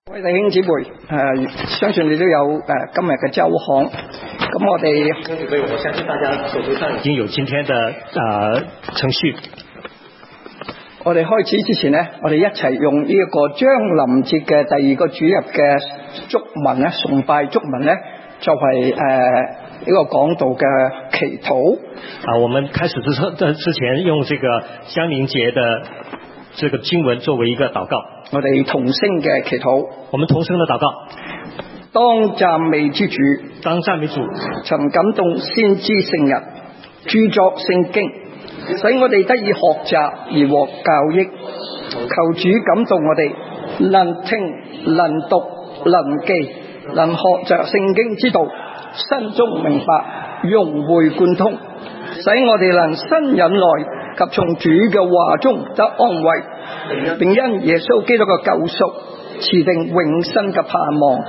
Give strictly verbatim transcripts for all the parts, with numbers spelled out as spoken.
各位弟兄姊妹，誒、呃，相信你都有誒、呃、今日嘅週刊。咁我哋， 所以我相信大家手頭上已經有今天的啊、呃、程序。 我哋開始之前呢，我哋一齊用呢一個將臨節嘅第二個主日嘅祝文咧，崇拜祝文咧，作為誒呢個講道嘅祈禱。 啊，我們開始之之前用這個將臨節的這個經文作為一個禱告。 我哋同聲嘅祈禱， 我們同聲的禱告。 當讚美之主， 當讚美主， 曾感動先知聖人，著作聖經，使我哋得以學習而獲教益。求主感動我哋，能聽能讀能記，能學習聖經之道，心中明白，融會貫通，使我哋能生忍耐及從主嘅話中得安慰，並因耶穌基督嘅救贖持定永生嘅盼望。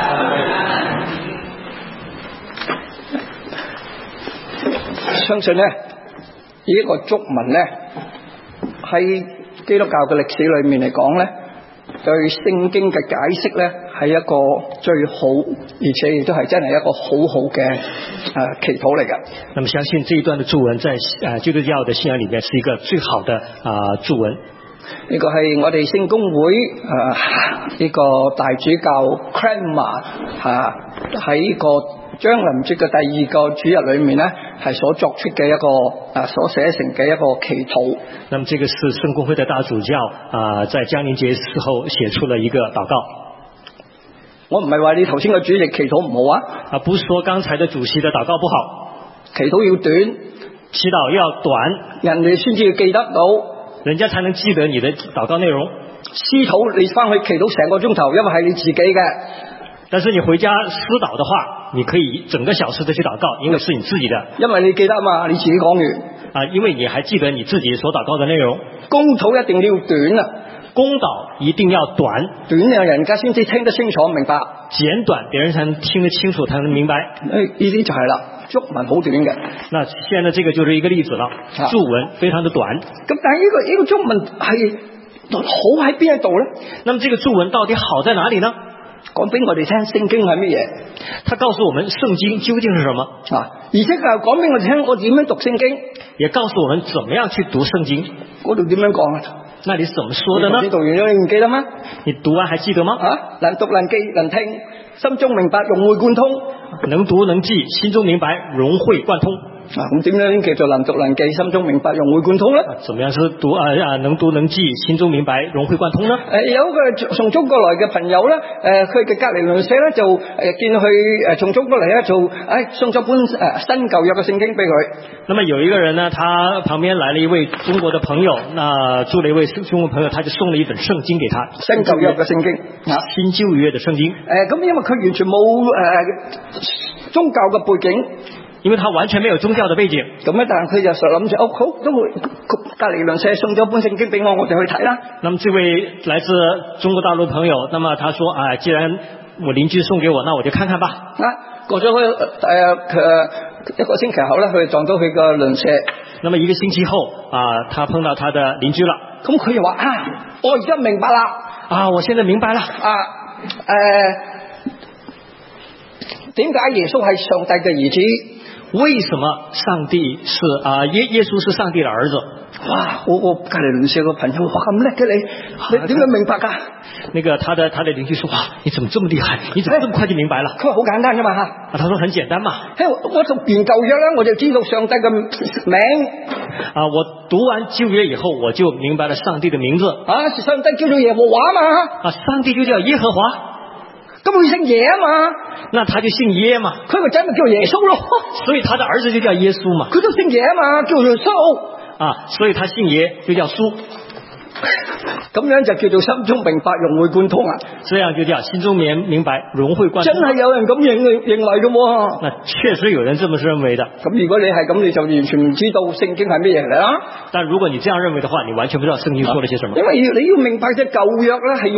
相信呢呢一個祝文呢，喺基督教嘅歷史裏面嚟講呢，對聖經嘅解釋呢係一個最好，而且亦都係真係一個好好嘅誒祈禱嚟嘅。 那麼相信這一段的祝文在誒基督教的信仰裏面是一個最好的啊祝文。 呢個係我哋聖公會誒呢個大主教 Cranmer 嚇喺個將臨節嘅第二個主日裏面呢，係所作出嘅一個誒所寫成嘅一個祈禱。 那麼這個是聖公會的大主教啊，在將臨節時候寫出了一個禱告。 我唔係話你頭先嘅主席祈禱唔好啊， 啊，不是說剛才的主席的禱告不好， 祈禱要短， 祈禱要短， 人哋先至要記得到。 人家才能記得你的禱告內容。 私禱你翻去祈禱成個鐘頭，因為係你自己嘅。 但是你回家私禱的話，你可以整個小時的去禱告，因為是你自己的。 因為你記得嘛，你自己講完。 啊，因為你還記得你自己所禱告的內容。 公禱一定要短啊， 公禱一定要短， 短讓人家先至聽得清楚明白。 簡短，別人才能聽得清楚，才能明白。 誒，呢啲就係啦，祝文好短嘅。 那現在這個就是一個例子了，祝文非常的短。 咁但係呢個呢個祝文係好喺邊一度咧？ 那麼這個祝文到底好在哪裡呢？ 講俾我哋聽，聖經係乜嘢？ 他告訴我們聖經究竟是什麼啊？而且佢又講俾我哋聽，我點樣讀聖經？ 也告訴我們怎麼樣去讀聖經。 嗰度點樣講啊？ 那你怎麼說的呢？ 你讀完咗你唔記得嗎？ 你讀完還記得嗎？ 啊，能讀能記能聽，心中明白，融會貫通。 能讀能記，心中明白，融會貫通。 啊，咁點樣叫做能讀能記，心中明白，融會貫通咧？ 怎麼樣是讀啊啊能讀能記，心中明白，融會貫通呢？誒、 呃，有一個從中國來嘅朋友咧，誒、呃，佢嘅隔離鄰舍咧就誒、呃、見佢誒從中國嚟咧，就誒、哎、送咗本誒、呃、新舊約嘅聖經俾佢。 那麼有一個人呢，他旁邊來了一位中國的朋友，那住了一位中國朋友，他就送了一本聖經給他， 新舊約嘅聖經啊， 新舊約的聖經。誒、 呃，咁因為佢完全冇誒、呃、宗教嘅背景。 因為他完全沒有宗教的背景， 咁咧，但係佢就實諗住，哦，好，都會隔離鄰舍送咗本聖經俾我，我哋去睇啦。 那麼這位來自中國大陸的朋友，那麼他說，啊，既然我鄰居送給我，那我就看看吧。 啊，過咗去誒誒一個星期後咧，佢撞到佢個鄰舍。 那麼一個星期後，啊，他碰到他的鄰居了。 咁佢又話啊，我而家明白啦， 啊，我現在明白了。 啊，誒，點解耶穌係上帝嘅兒子？ 為什麼上帝是啊耶耶穌是上帝的兒子？ 哇！我我隔籬鄰舍個朋友話咁叻嘅你，你點樣明白噶？ 那個他的他的鄰居說：哇，你怎麼這麼厲害？你怎麼這麼快就明白了？ 佢話好簡單啫嘛吓。 啊，他說很簡單嘛。 嘿，我讀完舊約啦，我就知道上帝嘅名。 啊，我讀完舊約以後，我就明白了上帝的名字。 啊，上帝叫做耶和華嘛。 啊，上帝就叫耶和華。 咁佢姓耶啊嘛， 那他就姓耶嘛， 佢個仔咪叫耶穌咯， 所以他的兒子就叫耶穌嘛， 佢都姓耶啊嘛，叫做蘇啊，所以他姓耶就叫蘇， 咁樣就叫做心中明白，融會貫通啊， 這樣就叫心中明明白，融會貫通。 真係有人咁認認為嘅喎， 那確實有人這麼認為的。 咁如果你係咁，你就完全唔知道聖經係咩嘢嚟啦。 但如果你這樣認為的話，你完全不知道聖經說了些什麼。 因為你要明白，即係舊約咧係用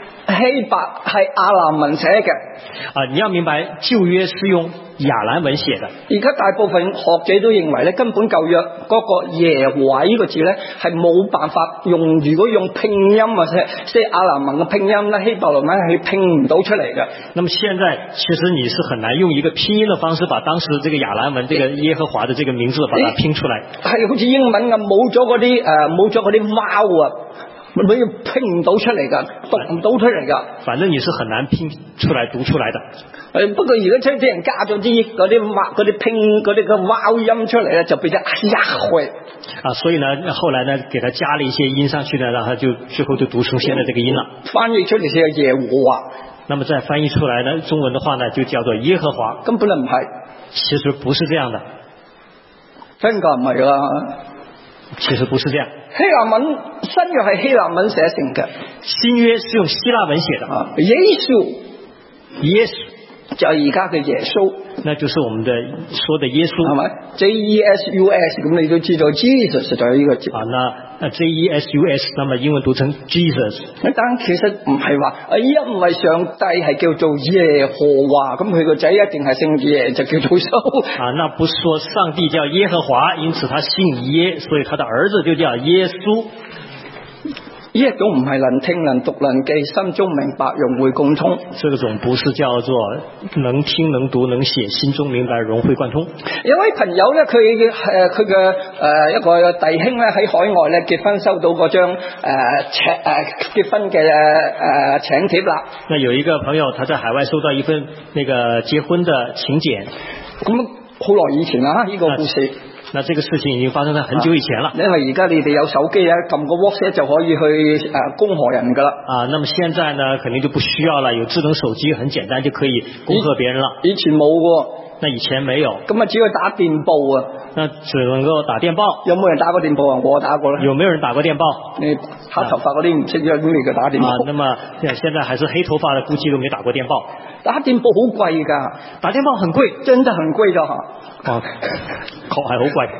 希伯係亞蘭文寫嘅。 啊，你要明白舊約是用亞蘭文寫的。 而家大部分學者都認為咧，根本舊約嗰個耶和華呢個字咧係冇辦法用，如果用拼音或者即係亞蘭文嘅拼音咧，希伯來文係拼唔到出嚟嘅。 那麼現在其實你是很難用一個拼音的方式把當時這個亞蘭文這個耶和華的這個名字把它拼出來。 係好似英文咁，冇咗嗰啲誒冇咗嗰啲 vowel 啊。你拼唔到出嚟噶，讀唔到出嚟噶。 反正你是很難拼出來讀出來的。 誒，不過而家即啲人加咗啲嗰啲畫嗰啲拼嗰啲嘅 vowel 音出嚟咧，就變咗哎呀會。 啊，所以呢，後來呢，給他加了一些音上去呢，讓他就最後就讀成現在這個音了。 翻譯出嚟就係耶和華。 那麼再翻譯出來呢，中文的話呢，就叫做耶和華。 根本就唔係。 其實不是這樣的。 真㗎唔係啦。 其實不是這樣。 希臘文新約係希臘文寫成嘅， 新約是用希臘文寫的。 啊，耶穌， 耶穌就係而家嘅耶穌， 那就是我們的說的耶穌， 係咪 ？J E S U S 咁你都知道 Jesus 就係呢個字。 啊，那 J E S U S， 那麼英文讀成 Jesus。 但其實唔係話，哎呀唔係上帝係叫做耶和華，咁佢個仔一定係姓耶就叫做蘇。 啊，那不是說上帝叫耶和華，因此他姓耶，所以他的兒子就叫耶穌。 呢一種唔係能聽能讀能記，心中明白融會貫通。 這個種不是叫做能聽能讀能寫，心中明白融會貫通。 有位朋友咧，佢誒佢嘅誒一個弟兄咧喺海外咧結婚，收到嗰張誒請誒結婚嘅誒、呃、請帖啦。 那有一個朋友，他在海外收到一份那個結婚的請柬。 咁好耐以前啦，呢、這個故事。 那這個事情已經發生在很久以前了。 啊、因為而家你哋有手機啊，撳個 WhatsApp 就可以去誒、呃、恭賀人噶啦。 啊，那麼現在呢，肯定就不需要了，有智能手機，很簡單就可以恭賀別人了。 以前冇喎， 那以前沒有。 咁啊，只要打電報啊。 那只能夠打電報。 有冇人打過電報啊？我打過啦。 有沒有人打過電報？ 你黑頭髮嗰啲唔識咁嚟嘅打電報。 啊，那麼現在還是黑頭髮的，估計都沒打過電報。 打電報好貴噶， 打電報很貴， 真的很貴的哈。 哦，確係好貴。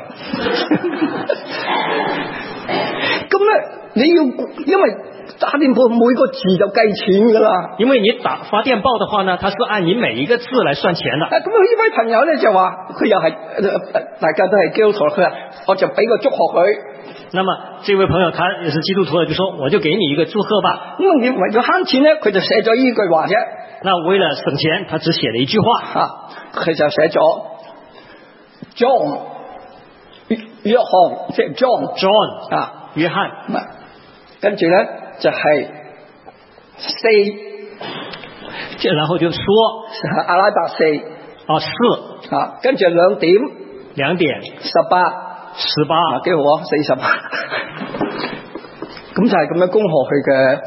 咁咧，你要因為打電報每個字就計錢噶啦。 因為你打發電報的話呢，它是按你每一個字來算錢的。 咁佢呢位朋友咧就話，佢又係大家都係基督徒，佢話我就俾個祝賀佢。 那麼這位朋友他也是基督徒，就說我就給你一個祝賀吧。 因為你為咗慳錢咧，佢就寫咗呢句話啫。 那為了省錢，他只寫了一句話啊，佢就寫咗 John 約翰，即係 John John 啊， 約翰。 跟住咧就係四， 即然後就說阿拉伯四啊四啊，跟住兩點兩點十八十八， 幾好啊，四十八。咁就係咁樣恭賀佢嘅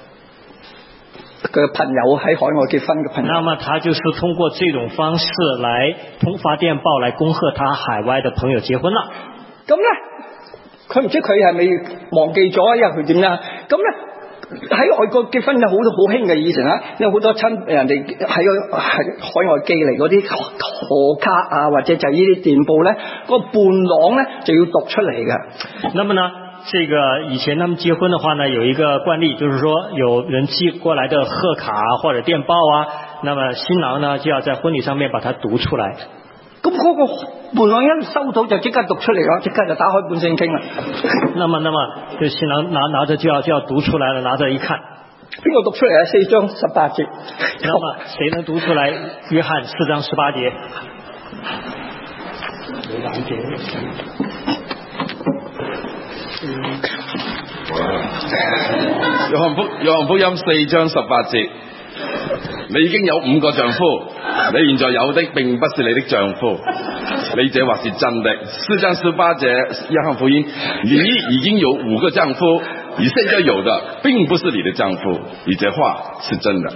嘅朋友喺海外結婚嘅朋友。 那麼他就是通過這種方式來通發電報來恭賀他海外的朋友結婚啦。 咁咧，佢唔知佢係咪忘記咗，因為佢點啦？咁咧喺外國結婚有好多好興嘅以前啊，有好多親人哋喺個係海外寄嚟嗰啲賀卡啊，或者就係呢啲電報咧，嗰個伴郎咧就要讀出嚟嘅。 那麼呢？這個以前他們結婚的話呢，有一個慣例，就是說有人寄過來的賀卡或者電報啊，那麼新郎呢就要在婚禮上面把它讀出來。 咁嗰個伴郎一收到就即刻讀出嚟咯，即刻就打開本聖經啦。 那麼，那麼就新郎拿拿着就要就要讀出來了，拿着一看， 邊個讀出嚟啊？四章十八節。 那麼誰能讀出來？約翰四章十八節。 約翰福約翰福音四章十八節，你已經有五個丈夫，你現在有的並不是你的丈夫，你這話是真的。四章十八節約翰福音，你已經有五個丈夫，你現在有的並不是你的丈夫，你這話是真的。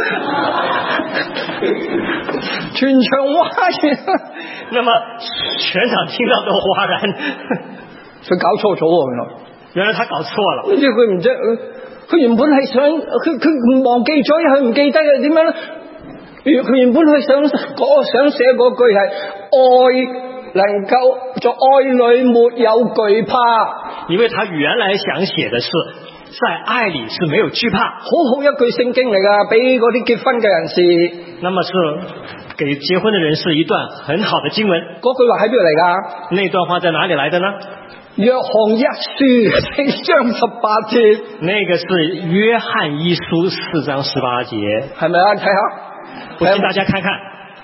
全場嘩然， 那麼全場聽到都嘩然， 佢搞錯咗喎，原來。 原來他搞錯了。 即係佢唔知，佢原本係想，佢佢忘記咗，佢唔記得嘅點樣咧？佢原本係想嗰想寫嗰句係愛能夠在愛裏沒有懼怕。 因為他原來想寫的是在愛裏是沒有懼怕。 好好一句聖經嚟㗎，俾嗰啲結婚嘅人士。 那麼是給結婚的人是一段很好的經文。 嗰句話喺邊度嚟㗎？ 那段話在哪裏來的呢？ 約翰一書四章十八節。 那個是約翰一書四章十八節， 係咪啊？睇下， 我請大家看看。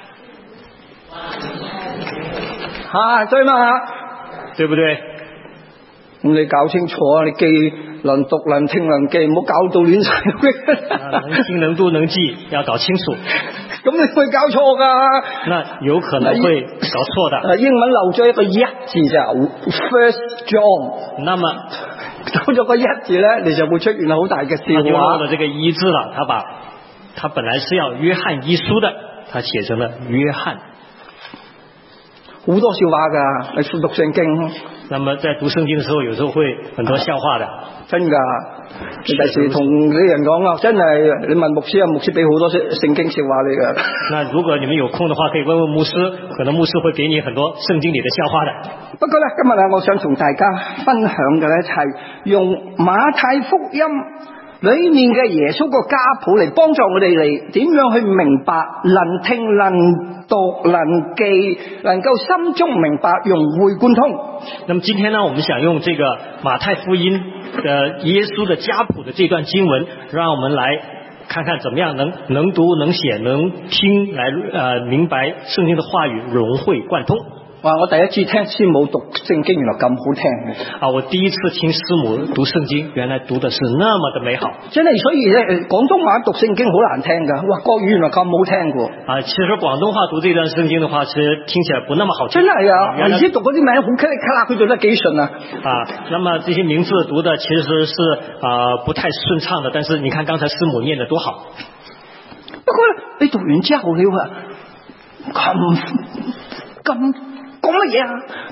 啊，對嘛？ 對不對？ 咁你搞清楚啊！你記能讀能聽能記，唔好搞到亂晒。 能聽能讀能記，要搞清楚。 咁你會搞錯噶。 那有可能會搞錯的。 英文漏咗一個一字咋 ，First John。 那麼漏咗個一字咧，你就會出現好大嘅笑話。 就漏了這個一字了，他把他本來是要約翰一書的，他寫成了約翰。 好多笑話噶，你讀聖經。 那麼在讀聖經的時候，有時候會很多笑話的。 真噶，你第時同啲人講啊，真係你問牧師啊，牧師俾好多聖經笑話你噶。 那如果你們有空的話，可以問問牧師，可能牧師會給你很多聖經裏的笑話的。 不過咧，今日咧，我想同大家分享嘅咧，就係用馬太福音裏面嘅耶穌個家譜嚟幫助我哋嚟點樣去明白，能聽能讀能記，能夠心中明白，融會貫通。 那麼今天呢，我們想用這個馬太福音的耶穌的家譜的這段經文，讓我們來看看怎麼樣能能讀能寫能聽來呃明白聖經的話語，融會貫通。 哇！我第一次聽師母讀聖經，原來咁好聽嘅。 啊，我第一次聽師母讀聖經，原來讀的是那麼的美好。 真係，所以咧，廣東話讀聖經好難聽噶。哇，國語原來咁好聽嘅。 啊，其實廣東話讀這段聖經的話，其實聽起來不那麼好聽。 真係啊，而且讀嗰啲名好咔哩咔啦，佢讀得幾順啊。 啊，那麼這些名字讀的其實是啊、呃、不太順暢的，但是你看剛才師母念得多好。 不過你讀完之後你話咁咁。講乜嘢啊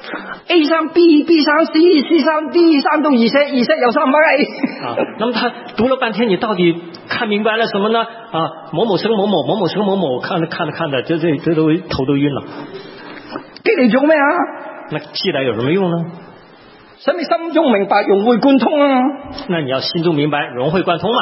？A 生 B，B 生 C，C 生 D， 生到二寫二寫有三百 A。 啊，那麼他讀了半天，你到底看明白了什麼呢？啊，某某生某某，某某生某某，看着看着看着，這這這都頭都暈了。 記嚟做咩啊？ 那記來有什麼用呢？ 使你心中明白，融會貫通啊！ 那你要心中明白，融會貫通嘛。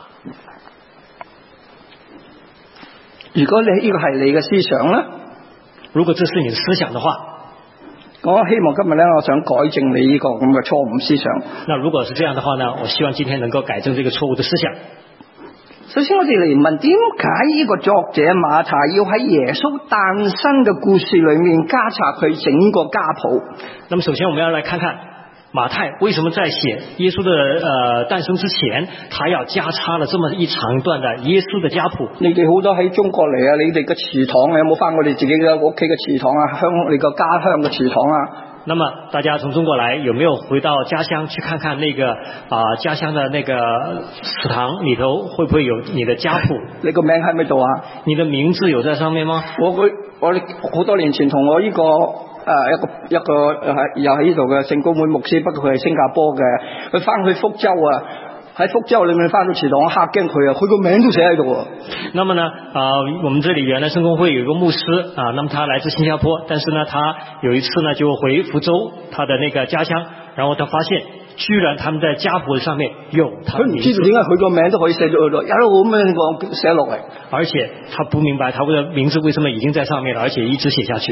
如果你呢個係你嘅思想呢？ 如果這是你的思想的話， 我希望今日咧，我想改正你呢個咁嘅錯誤思想。 那如果是這樣的話呢，我希望今天能夠改正這個錯誤的思想。 首先我哋嚟問，點解呢個作者馬太要喺耶穌誕生嘅故事裏面加插佢整個家譜？ 那麼首先我們要來看看馬太為什麼在寫耶穌的呃誕生之前，他要加插了這麼一長段的耶穌的家譜。 你哋好多喺中國嚟啊，你哋嘅祠堂有冇翻我哋自己嘅屋企嘅祠堂啊？鄉你個家鄉嘅祠堂啊？ 那麼大家從中國來，有沒有回到家鄉去看看那個啊、呃、家鄉的那個祠堂裏頭會不會有你的家譜？ 你個名喺咪度啊？你的名字有在上面嗎？ 我佢我好多年前同我呢、這個誒、呃、一個一個係又喺呢度嘅聖公會牧師，不過佢係新加坡嘅，佢翻去福州啊。喺福州裏面翻到祠堂，我嚇驚佢啊！佢個名都寫喺度啊。 那麼呢，啊、呃，我們這裏原來聖公會有一個牧師啊，那麼他來自新加坡，但是呢，他有一次呢就回福州他的那個家鄉，然後他發現居然他們在家譜上面有他的名字。佢唔知道點解佢個名都可以寫咗喺度，一路咁樣講寫落嚟。而且他不明白他的名字為什麼已經在上面了，而且一直寫下去。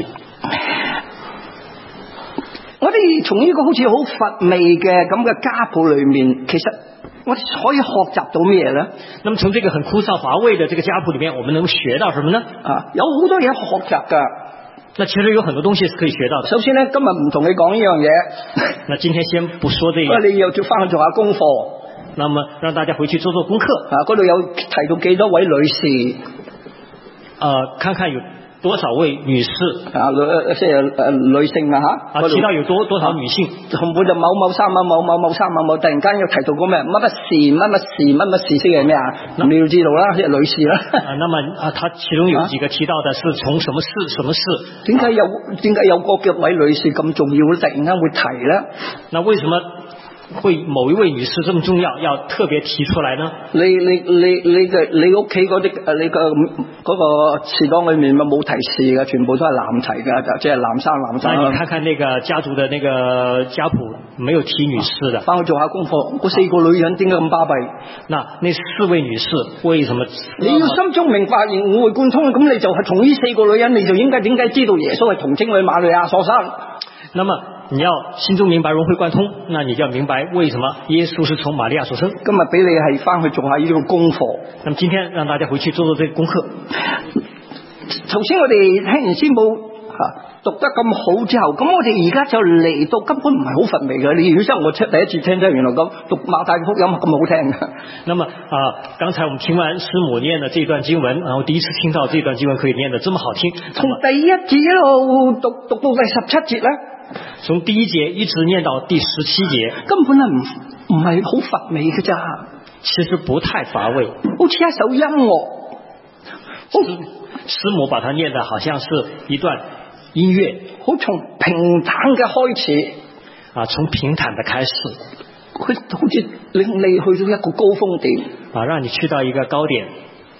我哋從呢個好似好乏味嘅咁嘅家譜裏面，其實我哋可以學習到咩呢？ 那麼從這個很枯燥乏味的這個家譜裏面，我們能學到什麼呢？ 啊，有好多嘢學習噶。 那其實有很多東西是可以學到的。 首先呢，今日唔同你講呢樣嘢。 那今天先不說這個。 你又要翻去做下功課。 那麼讓大家回去做做功課。 啊，嗰度有提到幾多位女士？ 呃，看看有多少位女士啊，即係誒女性啊吓， 啊，提到有多多少女性， 紅本就某某三某某某某三某某，突然間又提到個咩乜乜事乜乜事乜乜事，即係咩啊？你要知道啦，即係女士啦。 啊，那麼啊，他其中有幾個提到的是從什麼事什麼事？ 點解有點解有個嘅位女士咁重要咧？突然間會提咧？ 那為什麼會某一位女士這麼重要，要特別提出來呢？ 你你你你嘅你屋企嗰啲誒，你個嗰個祠堂裏面咪冇提示嘅，全部都係男提嘅，就即係男生男生。 那你看看那個家族的那個家譜，沒有提女士的。 翻去做下功課，嗰四個女人點解咁巴閉？ 那那四位女士為什麼？ 你要心中明白而五會貫通，咁你就係從呢四個女人，你就應該點解知道耶穌係童貞女瑪利亞所生？ 那麼你要心中明白融會貫通，那你就要明白為什麼耶穌是從瑪利亞所生。 今日俾你係翻去做下呢個功課。 那麼今天讓大家回去做做這個功課。 頭先我哋聽完師母吓讀得咁好之後，咁我哋而家就嚟到根本唔係好乏味嘅。你如果真係我第一次聽真，原來咁讀馬太福音咁好聽嘅。 那麼啊、呃，剛才我們聽完師母念的這段經文，然後第一次聽到這段經文可以念得這麼好聽。 從第一節一路讀讀到第十七節咧， 從第一節一直念到第十七節， 根本係唔唔係好乏味嘅咋。 其實不太乏味， 好似一首音樂。 師師母把它念得好像是一段音樂， 好從平坦嘅開始， 啊，從平坦的開始， 佢好似令你去到一個高峰點， 啊，讓你去到一個高點。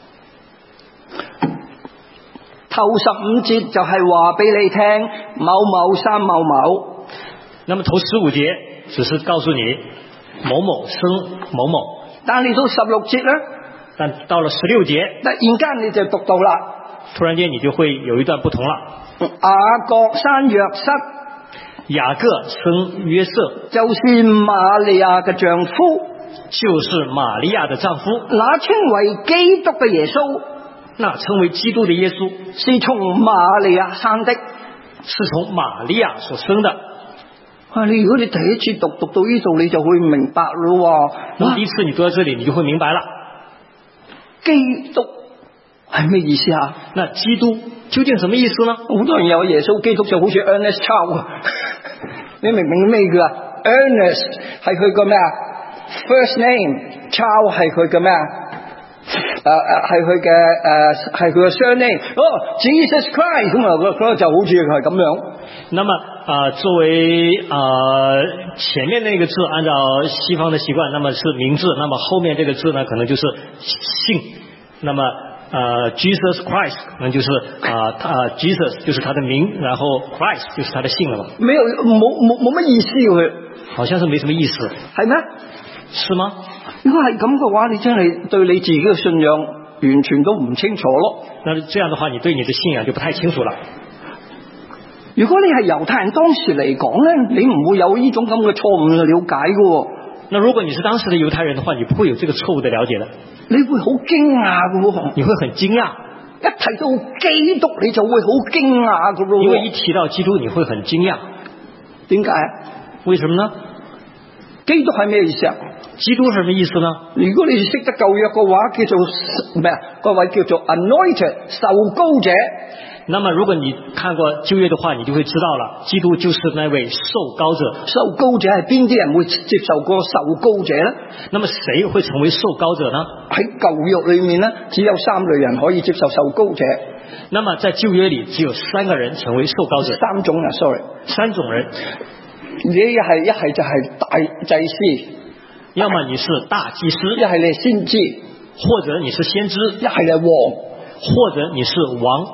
頭十五節就係話俾你聽某某生某某， 那麼頭十五節只是告訴你某某生某某， 但係到十六節咧， 但到了十六節， 突然間你就讀到啦， 突然間你就會有一段不同了。 雅各生約瑟， 雅各生約瑟， 就是瑪利亞嘅丈夫， 就是瑪利亞的丈夫， 那稱為基督嘅耶穌， 那稱為基督的耶穌， 是從瑪利亞生的， 是從瑪利亞所生的。 啊！你如果你第一次讀讀到呢度，你就會明白咯。 那麼第一次你讀到這裏，你就會明白了。 基督係咩意思啊？ 那基督究竟什麼意思呢？ 好多人有耶穌基督就好似 Ernest Chow， 你明唔明咩叫啊 ？Ernest 係佢個咩啊 ？First name，Chow 係佢嘅咩啊？誒誒，係佢嘅誒，係佢嘅 surname。哦 ，Jesus Christ 咁啊，嗰嗰就好似係咁樣。 那麼啊、呃，作為啊、呃、前面那個字，按照西方的習慣，那麼是名字，那麼後面這個字呢，可能就是姓。那麼呃 ，Jesus Christ 可能就是啊，他、呃、Jesus 就是他的名，然後 Christ 就是他的姓了嘛。 沒有，冇冇冇乜意思佢。 好像是沒什麼意思。 係咩？ 是嗎？ 如果係咁嘅話，你真係對你自己嘅信仰完全都唔清楚咯。 那這樣的話，你對你的信仰就不太清楚了。 如果你係猶太人，當時嚟講咧，你唔會有呢種咁嘅錯誤嘅了解嘅。 那如果你是當時的猶太人的話，你不會有這個錯誤的了解的。 你會好驚訝嘅， 你會很驚訝。 一提到基督，你就會好驚訝嘅咯。 因為一提到基督，你會很驚訝。 點解？ 為什麼呢？ 基督係咩意思啊？ 基督係什麼意思呢？ 如果你識得舊約嘅話，叫做咩啊？嗰位叫做 anointed 受膏者。 那麼如果你看過舊約的話，你就會知道了，基督就是那位受膏者。 受膏者係邊啲人會接受過受膏者呢？ 那麼誰會成為受膏者呢？ 喺舊約裏面呢，只有三類人可以接受受膏者。 那麼在舊約裏只有三個人成為受膏者。 三種啊 ，sorry， 三種人。 你一係一係就係大祭司， 要麼你是大祭司， 一係你係先知， 或者你是先知， 一係你係王， 或者你是王。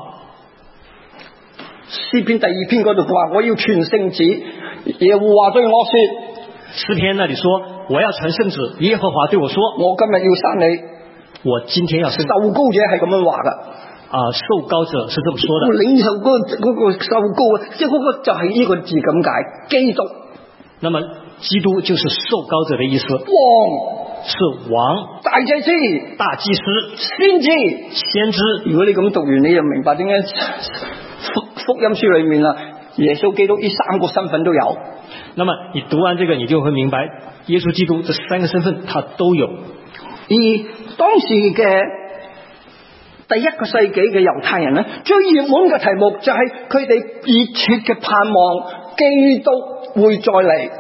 詩篇第二篇嗰度話：我要傳聖旨，耶和華對我說。 詩篇那裏說：我要傳聖旨，耶和華對我說： 我今日要生你。 我今天要生。 受膏者係咁樣話噶。 啊，受膏者是這麼說的。 領受嗰個嗰個受膏，即係嗰個就係呢個字咁解，基督。 那麼基督就是受膏者的意思。 王是王， 大祭司、 大祭司、 先知、 先知。 如果你咁讀完，你就明白點解福福音書裏面啊，耶穌基督呢三個身份都有。 那麼你讀完這個，你就會明白耶穌基督這三個身份他都有。 而當時嘅第一個世紀嘅猶太人咧，最熱門嘅題目就係佢哋熱切嘅盼望基督會再嚟。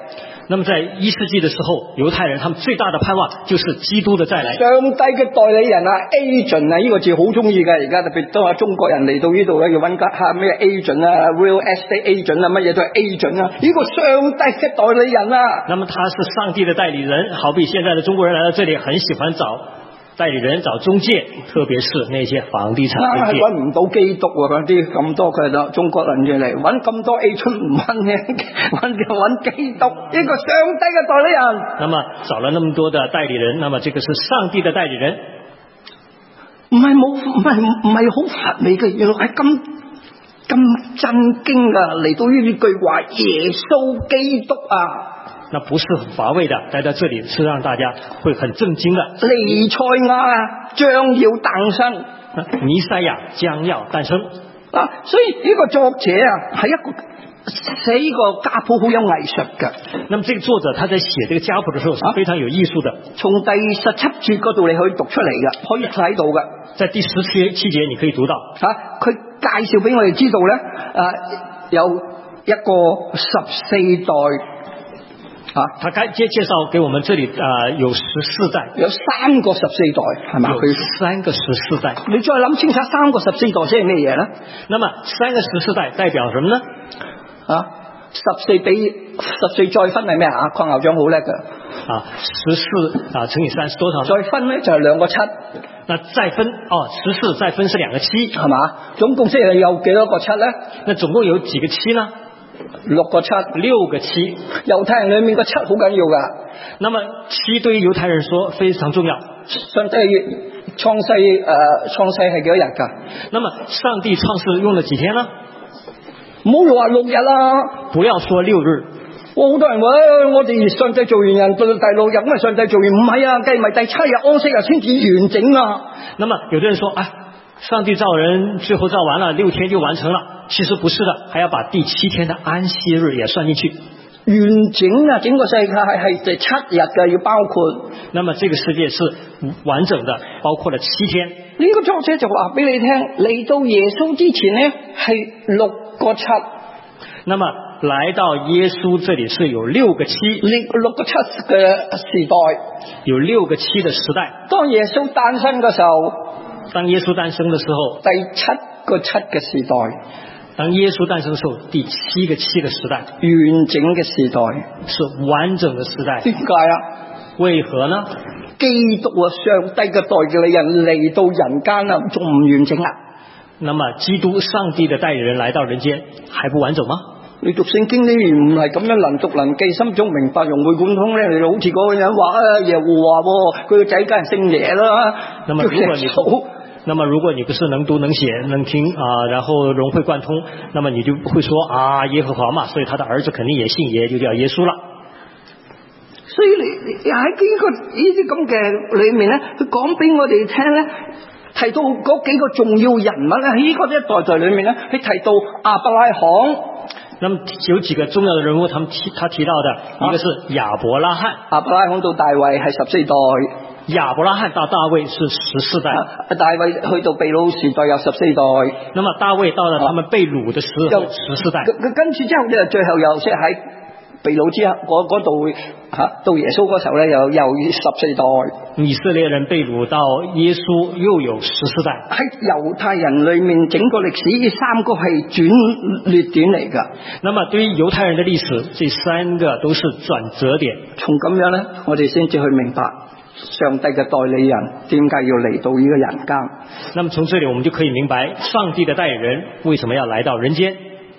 那麼在一世紀的時候，猶太人他們最大的盼望就是基督的再來。 上帝嘅代理人啊 ，agent 啊，呢、這個字好中意嘅，而家特別都係中國人嚟到呢度咧，要揾下咩 agent 啊 ，real estate agent 啊，乜嘢都係 agent 啊，呢、這個上帝嘅代理人啊。 那麼他是上帝的代理人，好比現在的中國人來到這裡，很喜歡找代理人、找中介，特別是那些房地產中介。 揾唔到基督啊！嗰啲咁多佢就中國人嘅嚟揾咁多 agent 唔揾嘅，揾就揾基督，呢、這個上帝嘅代理人。 那麼找了那麼多的代理人，那麼這個是上帝的代理人。 唔係冇，唔係唔係好乏味嘅，原來係咁咁震驚啊！嚟到呢句話，耶穌基督啊！ 那不是很乏味的，來到這裡是讓大家會很震驚的。 彌賽亞將要誕生， 彌賽亞將要誕生啊！所以呢個作者啊，係一個寫呢個家譜好有藝術嘅。 那麼這個作者他在寫這個家譜的時候是非常有藝術的。 從、啊、第十七節嗰度你可以讀出嚟嘅，可以睇到嘅。 在第十七七節你可以讀到。 吓、啊，佢介紹俾我哋知道咧，誒、啊，有一個十四代。啊， 他介介介紹給我們這裡啊、呃，有十四代， 有三個十四代，係嘛？ 有三個十四代。 你再諗清楚，三個十四代即係咩嘢咧？ 那麼三個十四代代表什麼呢？ 啊，十四比十四再分係咩啊？鄺校長好叻㗎。 啊，十四啊乘以三是多少？ 再分咧就係兩個七。 那再分哦，十四再分是兩個七， 係嘛？總共即係有幾多個七咧？ 那總共有幾個七呢？ 六個七， 六個七。 猶太人裏面個七好緊要噶。 那麼七對於猶太人說非常重要。 上帝創世誒、呃、創世係幾多日噶？ 那麼上帝創世用了幾天呢？ 唔好話六日啦， 不要說六日。 哇，好多人話、哎、我哋上帝做完人到第六日，咁啊上帝做完唔係啊，計埋第七日安息日先至完整啊。 那麼有的人說啊，上帝造人最後造完了六天就完成了，其實不是的，還要把第七天的安息日也算進去。 完整啊，整個世界係係第七日嘅，要包括。 那麼這個世界是完整的，包括了七天。 呢個作者就話俾你聽，嚟到耶穌之前呢係六個七。 那麼來到耶穌這裡是有六個七， 六六個七嘅時代， 有六個七的時代。 當耶穌誕生嘅時候， 當耶穌誕生的時候， 第七個七嘅時代。 當耶穌誕生的時候，第七個七的時代， 完整嘅時代， 是完整的時代。 點解啊？ 為何呢？ 基督啊，上帝嘅代理人嚟到人間啊，仲唔完整啊？ 那麼基督上帝的代理人來到人間，還不完整嗎？ 你讀聖經呢，唔係咁樣能讀能記，心中明白，融會貫通咧。你好似嗰個人話啊，耶和華，佢個仔梗係姓耶啦。 那麼如果你不，那麼如果你不是能讀能寫能聽啊，然後融會貫通，那麼你就會說啊，耶和華嘛，所以他的兒子肯定也姓耶，就叫耶穌了。 所以你你喺呢個呢啲咁嘅裏面咧，佢講俾我哋聽咧，提到嗰幾個重要人物咧，喺呢個一代代裏面咧，佢提到亞伯拉罕。 那麼有幾個重要的人物，他們提他提到的，一個是亞伯拉罕， 亞伯拉罕到大衛係十四代， 亞伯拉罕到大衛是十四代， 大衛去到被擄時代有十四代， 那麼大衛到了他們被擄的時候十四代， 佢跟住之後咧，最後又即係喺被擄之後嗰度吓到耶穌嗰時候咧，又又十四代。 以色列人被擄到耶穌又有十四代。 喺猶太人裏面整個歷史呢三個係轉捩點嚟噶。 那麼對於猶太人的歷史，這三個都是轉折點。 從咁樣咧，我哋先至去明白上帝嘅代理人點解要嚟到呢個人間。 那麼從這裡我們就可以明白上帝的代理人為什麼要來到人間。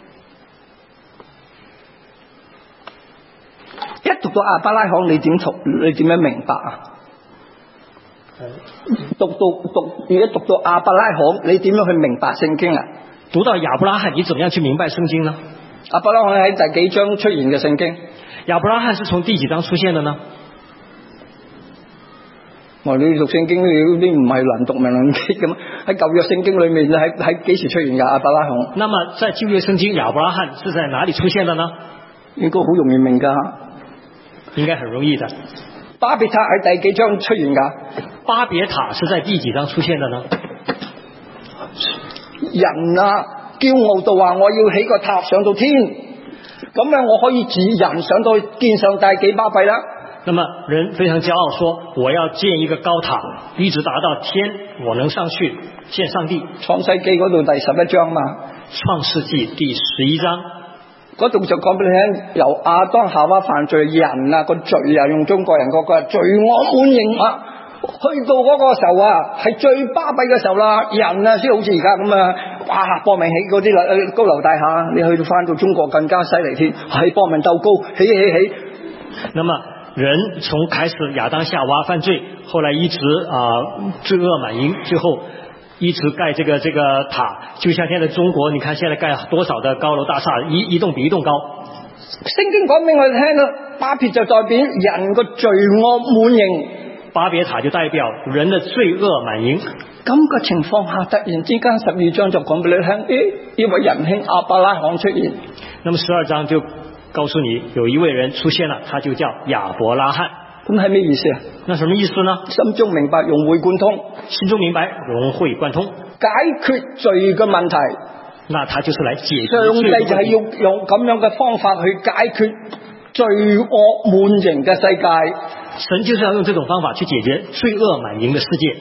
一讀到亞伯拉罕，你點讀？你點樣明白啊？讀到讀，如果讀到亞伯拉罕，你點樣去明白聖經啊？ 讀到亞伯拉罕，你怎麼樣去明白聖經呢？ 亞伯拉罕喺第幾章出現嘅聖經？ 亞伯拉罕是從第幾章出現的呢？ 我你讀聖經呢啲唔係能讀明能記嘅咩？喺舊約聖經裏面，喺喺幾時出現嘅亞伯拉罕？ 那麼在舊約聖經，亞伯拉罕是在哪裡出現的呢？ 應該好容易明噶。 應該很容易的。 巴別塔喺第幾章出現噶？ 巴別塔是在第幾章出現的呢？ 人啊，驕傲到話我要起個塔上到天。 咁樣我可以自人上到去見上帝，幾巴閉啦！ 那麼人非常驕傲說，我要建一個高塔，一直達到天，我能上去見上帝。 創世記嗰度第十一章嘛， 創世記第十一章嗰度就講俾你聽，由亞當夏娃犯罪，人啊個罪啊，用中國人嗰個罪惡滿盈啊，去到嗰個時候啊，係最巴閉嘅時候啦，人啊先好似而家咁啊，哇搏命起嗰啲高樓大廈，你去到翻到中國更加犀利添，係搏命鬥高，起起起。 那麼人從開始亞當夏娃犯罪，後來一直啊、呃、罪惡滿盈，最後一直蓋這個這個塔，就像現在中國，你看現在蓋多少的高樓大廈，一一棟比一棟高。 聖經講俾我哋聽啦，巴別就代表人個罪惡滿盈， 巴別塔就代表人的罪惡滿盈。 咁嘅情況下，突然之間十二章就講俾你聽，咦，呢位仁兄亞伯拉罕出現。 那麼十二章就告訴你有一位人出現了，他就叫亞伯拉罕。 咁係咩意思啊？ 那什麼意思呢？ 心中明白，融會貫通。 心中明白，融會貫通。 解決罪嘅問題， 那他就是來解決罪。 上帝就係要用咁樣嘅方法去解決罪惡滿盈嘅世界。 神就是要用這種方法去解決罪惡滿盈嘅世界。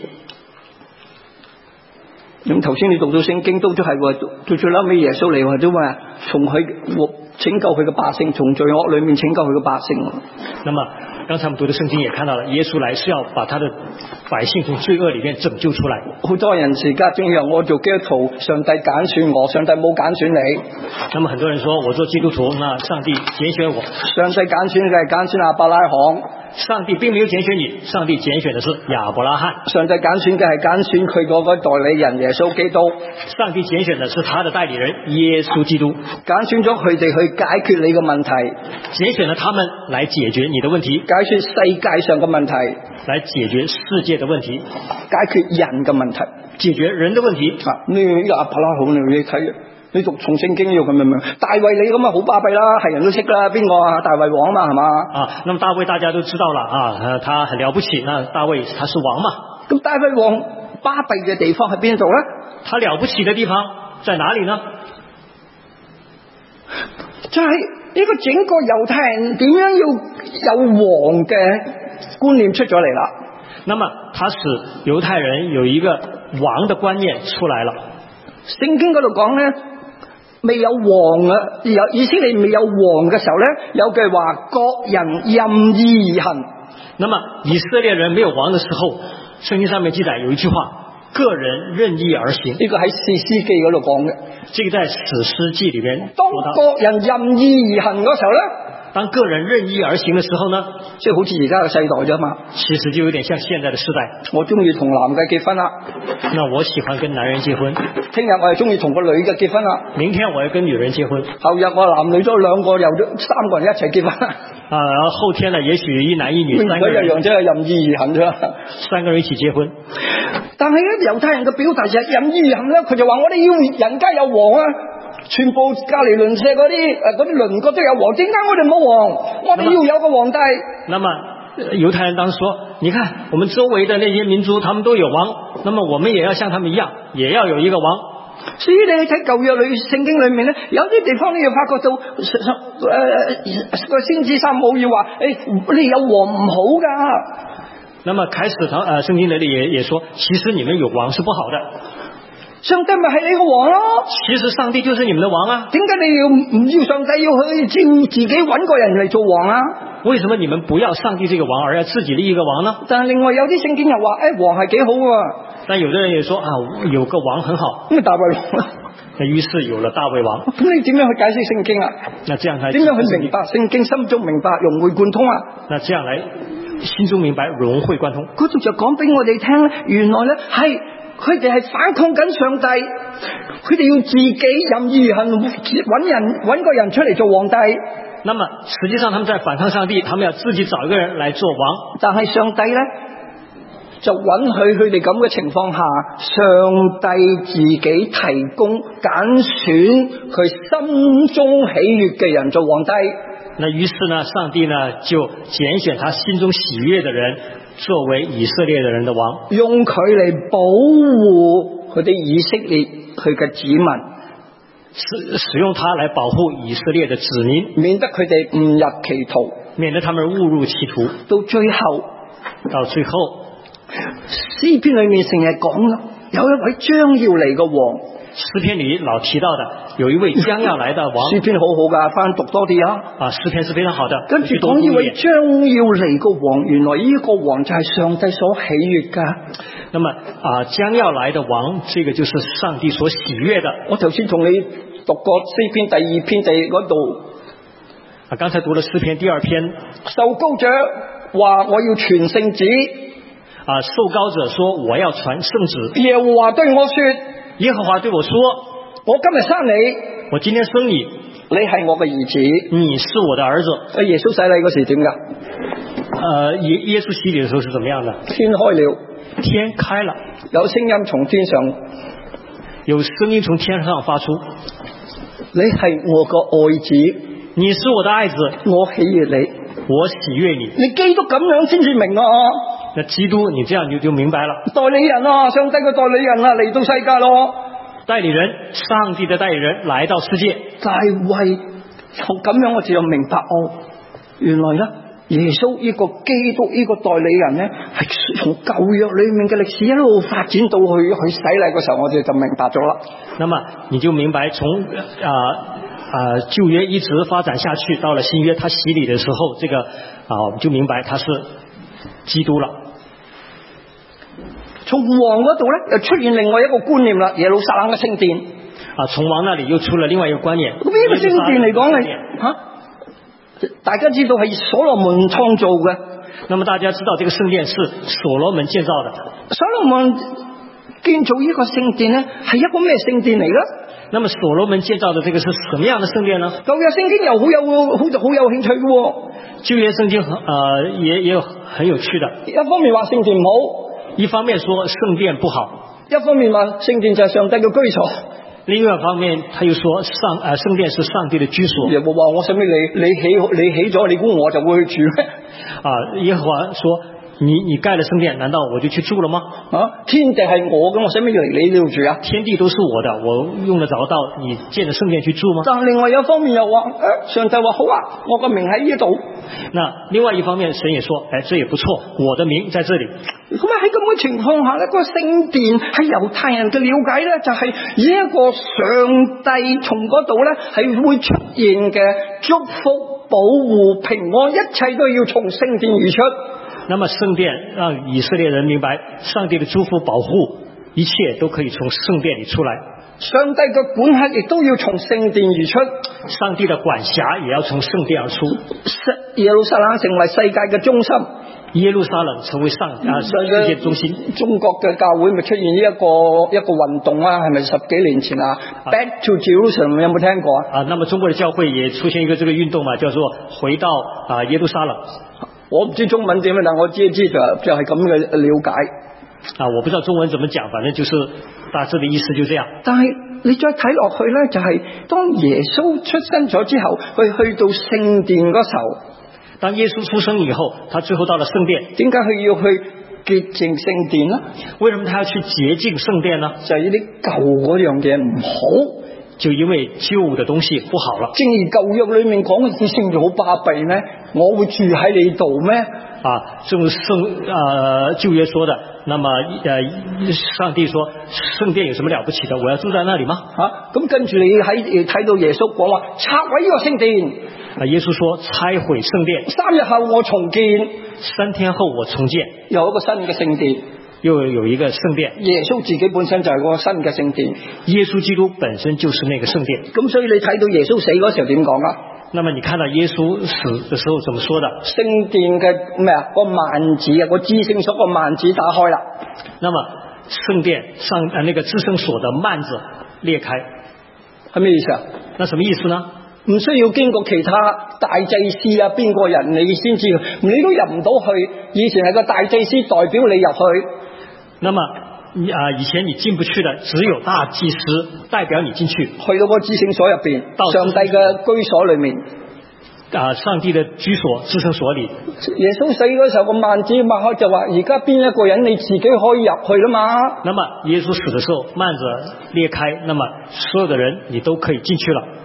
咁頭先你讀到聖經都都係喎，到最後尾耶穌嚟話都話，從佢拯救佢嘅百姓，從罪惡裏面拯救佢嘅百姓。 那麼剛才我們讀的聖經也看到了，耶穌來是要把他的百姓從罪惡裏面拯救出來。 好多人而家仲讓我做基督徒，上帝揀選我，上帝冇揀選你。 那麼很多人說我做基督徒，那上帝揀選我。 上帝揀選嘅係揀選亞伯拉罕。 上帝並沒有揀選你，上帝揀選的是亞伯拉罕。 上帝揀選嘅係揀選佢嗰個代理人耶穌基督。 上帝揀選的是他的代理人耶穌基督。 揀選咗佢哋去解決你嘅問題， 揀選了他們來解決你的問題， 解決世界上嘅問題， 來解決世界的問題， 解決人嘅問題， 解決人的問題。 啊，呢個亞伯拉罕你睇。你讀重聖經要咁樣樣，大衛你咁啊好巴閉啦，係人都識啦，邊個啊？大衛王嘛係嘛？啊， 那麼大衛大家都知道了啊，他很了不起，那大衛他是王嘛。 咁大衛王巴閉嘅地方喺邊度咧？ 他了不起的地方在哪裏呢？ 就係呢個整個猶太人點樣要有王嘅觀念出咗嚟啦。 那麼他使猶太人有一個王的觀念出來了。 聖經嗰度講咧，未有王啊，有以色列未有王嘅時候咧，有句話，各人任意而行。 那麼以色列人沒有王的時候，聖經上面記載有一句話，個人任意而行。 呢個喺士師記嗰度講嘅， 這個在史詩記裏面。 當各人任意而行嗰時候咧， 當個人任意而行的時候呢， 即係好似而家嘅世代啫嘛。 其實就有點像現在的世代。 我中意同男嘅結婚啦， 那我喜歡跟男人結婚。 聽日我係中意同個女嘅結婚啦。 明天我要跟女人結婚。 後日我男女咗兩個又三個人一齊結婚。 啊，然後後天呢，也許一男一女三個人。 一樣即係任意而行啫。 三個人一起結婚。 但係咧，猶太人嘅表達就係任意而行咧，佢就話我哋要人家有王啊。全部隔籬鄰舍嗰啲誒嗰啲鄰國都有王，點解我哋冇王？我哋要有個皇帝。 那麼猶太人當時說，你看我們周圍的那些民族，他們都有王，那麼我們也要像他們一樣，也要有一個王。 所以你睇舊約裏聖經裏面咧，有啲地方你要發覺到誒個先知撒母耳話，誒你有王唔好噶。 那麼開始誒聖經裏也也說，其實你們有王是不好的。 上帝咪係你個王咯， 其實上帝就是你們的王啊。 點解你要唔要上帝要去照自己揾個人嚟做王啊？ 為什麼你們不要上帝這個王，而要自己立一個王呢？ 但係另外有啲聖經又話，誒、哎、王係幾好啊。 但有的人也說啊，有個王很好。 咁咪大衛王啦。 那於是有了大衛王。 咁你點樣去解釋聖經啊？ 那這樣來點樣去明白聖經，心中明白，融會貫通啊？ 那這樣來心中明白，融會貫通。 嗰度就講俾我哋聽咧，原來咧係。佢哋係反抗緊上帝，佢哋要自己任意而行，揾人揾個人出嚟做皇帝。 那麼實際上他們在反抗上帝，他們要自己找一個人來做王。 但係上帝咧就允許佢哋咁嘅情況下，上帝自己提供揀選佢心中喜悅嘅人做皇帝。 那於是呢，上帝呢就揀選他心中喜悅的人作為以色列的人的王， 用佢嚟保護佢哋以色列佢嘅子民， 使使用它來保護以色列的子民， 免得佢哋誤入歧途， 免得他們誤入歧途。 到最後， 到最後， 詩篇裏面成日講啦，有一位將要嚟嘅王。 詩篇裏老提到的有一位將要來的王。 詩篇好好噶，翻讀多啲啊！ 啊，詩篇是非常好的。 跟住講呢位將要嚟嘅王，原來呢個王就係上帝所喜悅噶。 那麼啊，將要來的王，這個就是上帝所喜悅的。 我頭先同你讀過詩篇第二篇第嗰度， 啊，剛才讀了詩篇第二篇， 受膏者話我要傳聖旨， 啊，受膏者說我要傳聖旨。 耶和華對我說， 耶和華對我說， 我今日生你， 我今天生你， 你係我嘅兒子， 你是我的兒子。 耶穌洗禮嗰時點噶？ 呃，耶耶穌洗禮的時候是怎麼樣的？ 天開了， 天開了， 有聲音從天上， 有聲音從天上發出， 你係我個愛子， 你是我的愛子， 我喜悅你， 我喜悅你。 你基督咁樣先至明啊！ 那基督，你這樣就就明白了。 代理人啊，上帝嘅代理人啊，嚟到世界咯。 代理人，上帝的代理人來到世界。 大衛咁樣，我就明白哦，原來咧耶穌呢個基督呢個代理人咧，係從舊約裏面嘅歷史一路發展到去去洗禮嘅時候，我哋就明白咗啦。 那麼你就明白從啊啊舊約一直發展下去，到了新約，他洗禮的時候，這個啊我們就明白他是基督了。從王嗰度咧，又出現另外一個觀念啦，耶路撒冷嘅聖殿。啊，從王那裡又出了另外一個觀念。咁呢個聖殿嚟講係吓，大家知道係所羅門創造嘅。那麼大家知道這個聖殿是所羅門建造的。所羅門建造呢個聖殿咧，係一個咩聖殿嚟咧？那麼所羅門建造的這個是什麼樣的聖殿呢？舊約聖經又好有好好有興趣嘅。舊約聖經呃也也有很有趣的。一方面話聖殿唔好。一方面說聖殿不好，一方面話聖殿就係上帝嘅居所，另外一方面他又說上呃聖殿是上帝的居所。耶和華，我使咩你你起你起咗，你估我就會去住咩？啊，耶和華說你你蓋了聖殿，難道我就去住了嗎？啊，天地係我嘅，我使咩嚟你呢度住啊？天地都是我的，我用得着到你建了聖殿去住嗎？但另外有方面又話，誒，上帝話好啊，我個名喺呢度。那另外一方面，神也說，誒，這也不錯，我的名在這裡。咁啊喺咁嘅情況下咧，個聖殿喺猶太人嘅了解咧，就係以一個上帝從嗰度咧係會出現嘅祝福、保護、平安，一切都要從聖殿而出。那麼聖殿讓以色列人明白，上帝的祝福、保護，一切都可以從聖殿裡出來。上帝嘅管轄亦都要從聖殿而出，上帝的管轄也要從聖殿而出。耶路撒冷成為世界嘅中心，耶路撒冷成為上啊世界中心。中國嘅教會咪出現呢一個一個運動啊？係咪十幾年前啊 ？Back to Jerusalem 有冇聽過啊？啊，那麼中國嘅教會也出現一個這個運動嘛，叫做回到啊耶路撒冷。我唔知中文點樣，但我知知就就係咁嘅了解。啊，我不知道中文怎麼講，反正就是大致的意思就這樣。但係你再睇落去咧，就係、是、當耶穌出生咗之後，佢去到聖殿嗰時候，當耶穌出生以後，他最後到了聖殿。點解佢要去潔淨聖殿呢？為什麼他要去潔淨聖殿呢？就係呢啲舊嗰樣嘢唔好。就因為舊的東西不好了。正如舊約裏面講嘅啲聖殿好巴閉咩？我會住喺你度咩？啊，正如聖呃舊約說的，那麼呃上帝說聖殿有什麼了不起的？我要住在那裡嗎？啊，咁跟住你喺睇到耶穌講話拆毀呢個聖殿。啊，耶穌說拆毀聖殿。三日後我重建，三天後我重建，有一個新嘅聖殿。又有一個聖殿，耶穌自己本身就係個新嘅聖殿，耶穌基督本身就是那個聖殿。咁所以你睇到耶穌死嗰時候點講啊？那麼你看到耶穌死嘅時候怎麼說的？聖殿嘅咩啊？個幔子啊，個至聖所個幔子打開啦。那麼聖殿上啊，那個至聖所的幔子裂開，係咩意思啊？那什麼意思呢？唔需要經過其他大祭司啊，邊個人你先知，你都入唔到去。以前係個大祭司代表你入去。那麼啊，以前你進不去的，只有大祭司代表你進去，去到個至聖所入邊，到上帝嘅居所裏面。 啊上帝的居所至聖所裏。 耶穌死嗰時候個幔子擘開就話：而家邊一個人你自己可以入去啦嘛。 那麼耶穌死的時候，幔子裂開，那麼所有的人你都可以進去了。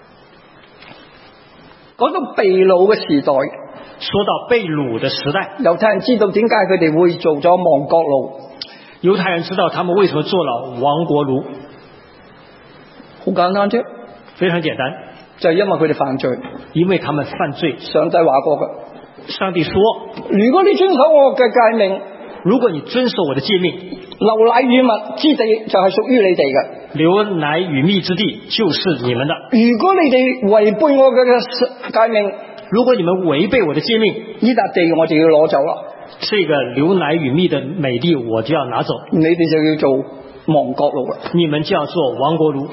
講到被擄嘅時代， 說到被擄的時代， 猶太人知道點解佢哋會做咗亡國奴。 猶太人知道他們為什麼做了亡國奴， 好簡單啫， 非常簡單， 就係因為佢哋犯罪， 因為他們犯罪。 上帝話過嘅， 上帝說： 如果你遵守我嘅誡命， 如果你遵守我的誡命， 流奶與蜜之地就係屬於你哋嘅。 流奶與蜜之地就是你們的。 如果你哋違背我嘅誡命， 如果你們違背我的誡命， 呢笪地我就要攞走啦。 這個流奶與蜜的美地我就要拿走， 你哋就要做亡國奴啦。 你們就要做亡國奴。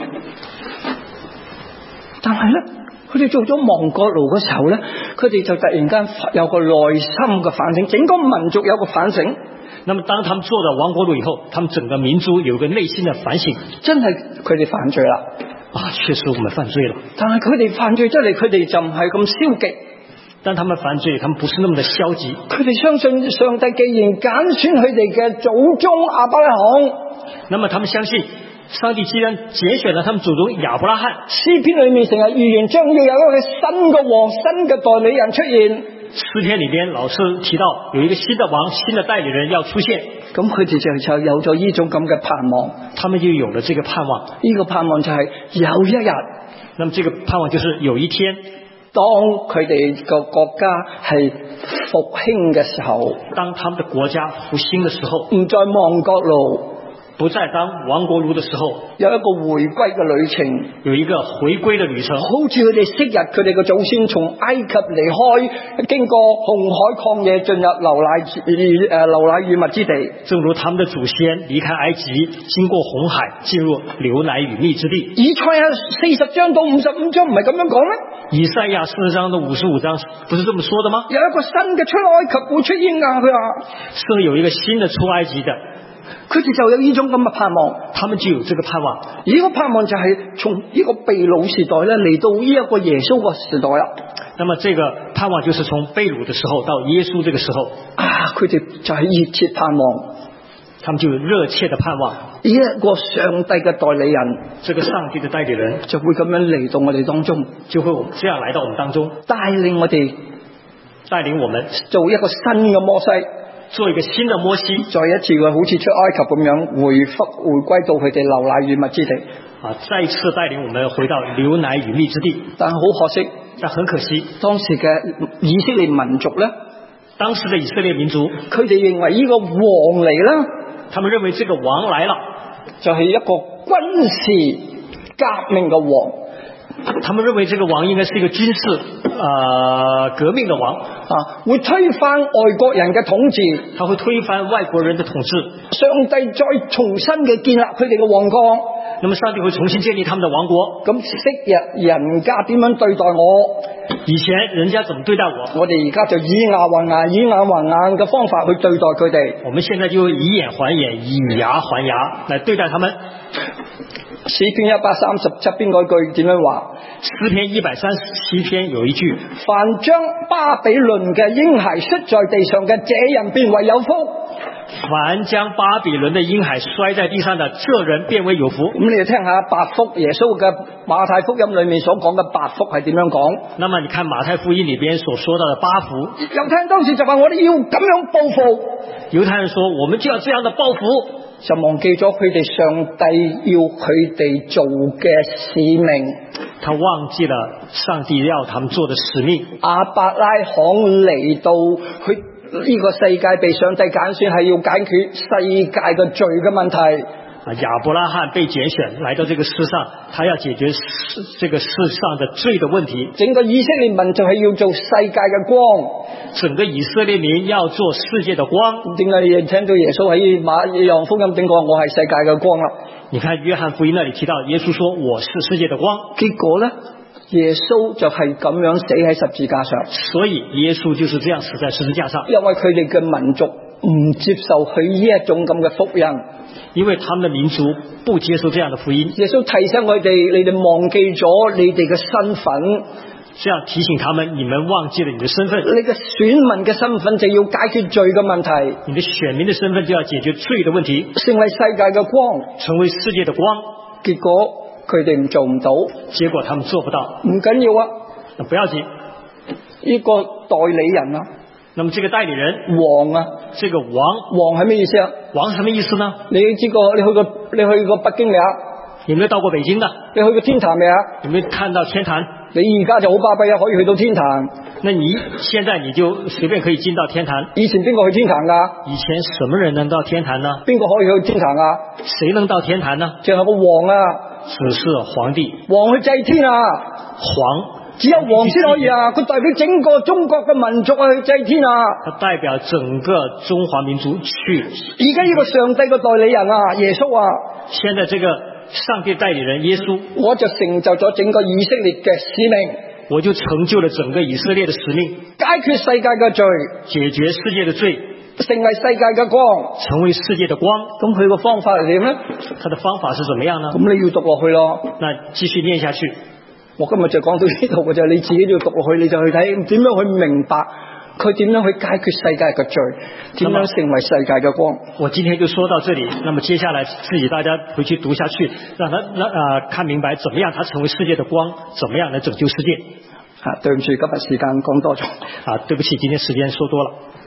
但係咧，佢哋做咗亡國奴嘅時候咧，佢哋就突然間有個內心嘅反省，整個民族有個反省。 那麼當他們做了亡國奴以後，他們整個民族有一個內心的反省， 真係佢哋犯罪啦。 啊，確實我們犯罪了。 但係佢哋犯罪出嚟，佢哋就唔係咁消極。 但他們犯罪，他們不是那麼的消極。 佢哋相信上帝既然揀選佢哋嘅祖宗亞伯拉罕， 那麼他們相信上帝既然揀選了他們祖宗亞伯拉罕。 詩篇裏面成日預言將要有一個新嘅王、新嘅代理人出現。 詩篇裏邊老是提到有一個新的王、新的代理人要出現， 咁佢哋就就有咗呢種咁嘅盼望， 他們就有了這個盼望。 呢個盼望就係有一日， 那麼這個盼望就是有一天， 當佢哋個國家係復興嘅時候， 當他們的國家復興的時候， 唔再亡國奴， 不再當亡國奴的時候， 有一個回歸嘅旅程， 有一個回歸的旅程， 好似佢哋昔日佢哋嘅祖先從埃及離開，經過紅海曠野進入流奶誒流奶與蜜之地， 正如他們的祖先離開埃及，經過紅海進入流奶與蜜之地。 以賽亞四十章到五十五章唔係咁樣講咩？ 以賽亞四十章到五十五章不是這麼說的嗎？ 有一個新嘅出埃及會出現啊！佢話是有一個新的出埃及的。 佢哋就有呢種咁嘅盼望， 他們就有這個盼望。 呢個盼望就係從呢個被擄時代咧嚟到呢一個耶穌個時代啦。 那麼這個盼望就是從被擄的時候到耶穌這個時候啊，佢哋就係熱切盼望， 他們就有熱切的盼望。 呢一個上帝嘅代理人， 這個上帝的代理人就會咁樣嚟到我哋當中， 就會這樣來到我們當中， 帶領我哋， 帶領我們做一個新嘅摩西。 做一個新的摩西， 再一次嘅好似出埃及咁樣回復回歸到佢哋流奶與蜜之地啊！再一次帶領我們回到流奶與蜜之地。 但好可惜， 但很可惜， 當時嘅以色列民族咧， 當時的以色列民族， 佢哋認為呢個王嚟啦， 他們認為這個王來了， 就係一個軍事革命嘅王。 他們認為這個王應該是一個軍事呃革命的王啊，會推翻外國人嘅統治， 他會推翻外國人的統治。 上帝再重新嘅建立佢哋嘅王國， 那麼上帝會重新建立他們的王國。 咁昔日人家點樣對待我？ 以前人家怎麼對待我？ 我哋而家就以牙還牙、以眼還眼嘅方法去對待佢哋。 我們現在就以眼還眼、以牙還牙來對待他們。 詩篇一百三十七篇嗰句點樣話？ 詩篇一百三十七篇有一句： 凡將巴比倫嘅嬰孩摔在地上嘅，這人便為有福。 凡將巴比倫的嬰孩摔在地上的，這人便為有福。 咁你哋聽下八福，耶穌嘅馬太福音裏面所講嘅八福係點樣講？ 那麼你看馬太福音裏邊所說到的八福， 猶太人當時就話我哋要咁樣報復。 猶太人說我們就要這樣的報復， 就忘記咗佢哋上帝要佢哋做嘅使命。 他忘記了上帝要他們做的使命。 亞伯拉罕嚟到佢呢個世界被上帝揀選，係要解決世界嘅罪嘅問題。 啊，亞伯拉罕被揀選來到這個世上，他要解決世這個世上的罪的問題。 整個以色列民就係要做世界嘅光， 整個以色列民要做世界的光。 點解你聽到耶穌喺馬約翰福音點講我係世界嘅光啦？ 你看約翰福音那裏提到耶穌說我是世界的光， 結果呢，耶穌就係咁樣死喺十字架上。 所以耶穌就是這樣死在十字架上， 因為佢哋嘅民族唔接受佢呢一種咁嘅福音， 因為他們的民族不接受這樣的福音。 耶穌提醒我哋，你哋忘記咗你哋嘅身份， 這樣提醒他們，你們忘記了你的身份。 你嘅選民嘅身份就要解決罪嘅問題， 你的選民的身份就要解決罪的問題， 成為世界嘅光， 成為世界的光。 結果佢哋唔做唔到， 結果他們做不到。 唔緊要啊， 那不要緊。 呢個代理人啊， 那麼這個代理人王啊， 這個王王係咩意思啊？ 王是什麼意思呢？ 你知過你去過你去過北京未啊？ 有沒有到過北京的？ 你去過天壇未啊？ 有沒有看到天壇？ 你而家就好巴閉啊，可以去到天壇。 那你現在你就隨便可以進到天壇。 以前邊個去天壇噶？ 以前什麼人能到天壇呢？ 邊個可以去天壇啊？ 誰能到天壇呢？ 就係個王啊， 只是皇帝。 王去祭天啊， 皇只有王先可以啊，佢代表整個中國嘅民族啊去祭天啊。 他代表整個中華民族去。 而家呢個上帝嘅代理人啊，耶穌啊， 現在這個上帝代理人耶穌， 我就成就咗整個以色列嘅使命， 我就成就了整個以色列的使命， 解決世界嘅罪， 解決世界的罪， 成為世界嘅光， 成為世界的光。 咁佢個方法係點咧？ 他的方法是怎麼樣呢？ 咁你要讀落去咯。 那繼續念下去。 我今日就講到呢度嘅啫，你自己都要讀落去，你就去睇點樣去明白佢點樣去解決世界嘅罪，點樣成為世界嘅光。 我今天就說到這裡，那麼接下來自己大家回去讀下去，讓他讓啊、呃、看明白怎麼樣他成為世界的光，怎麼樣來拯救世界。 啊，對唔住，今日時間講多咗。 啊，對不起，今天時間說多了。